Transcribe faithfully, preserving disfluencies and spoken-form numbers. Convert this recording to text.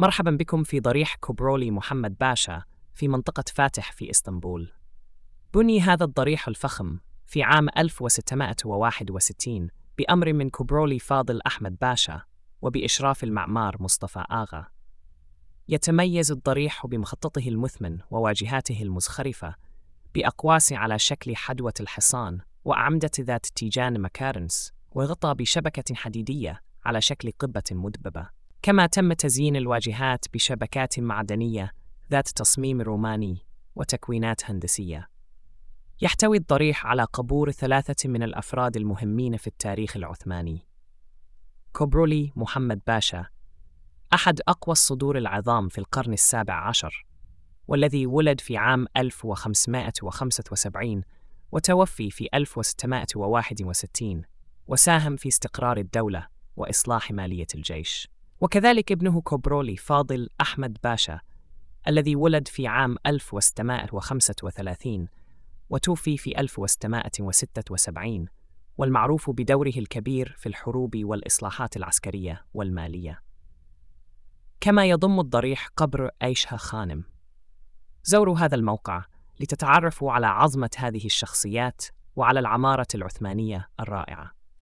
مرحبا بكم في ضريح كوبرولي محمد باشا في منطقة فاتح في إسطنبول. بني هذا الضريح الفخم في عام ألف وستمائة وواحد وستين بأمر من كوبرولي فاضل أحمد باشا وبإشراف المعمار مصطفى آغا. يتميز الضريح بمخططه المثمن وواجهاته المزخرفة بأقواس على شكل حدوة الحصان وأعمدة ذات تيجان مكارنس، ويغطى بشبكة حديدية على شكل قبة مدببة. كما تم تزيين الواجهات بشبكات معدنية ذات تصميم روماني وتكوينات هندسية. يحتوي الضريح على قبور ثلاثة من الأفراد المهمين في التاريخ العثماني. كوبرولي محمد باشا أحد أقوى الصدور العظام في القرن السابع عشر، والذي ولد في عام ألف وخمسمائة وخمسة وسبعين وتوفي في ألف وستمائة وواحد وستين، وساهم في استقرار الدولة وإصلاح مالية الجيش. وكذلك ابنه كوبرولي فاضل أحمد باشا الذي ولد في عام ألف وستمائة وخمسة وثلاثين وتوفي في ألف وستمائة وستة وسبعين، والمعروف بدوره الكبير في الحروب والإصلاحات العسكرية والمالية. كما يضم الضريح قبر أيشها خانم. زوروا هذا الموقع لتتعرفوا على عظمة هذه الشخصيات وعلى العمارة العثمانية الرائعة.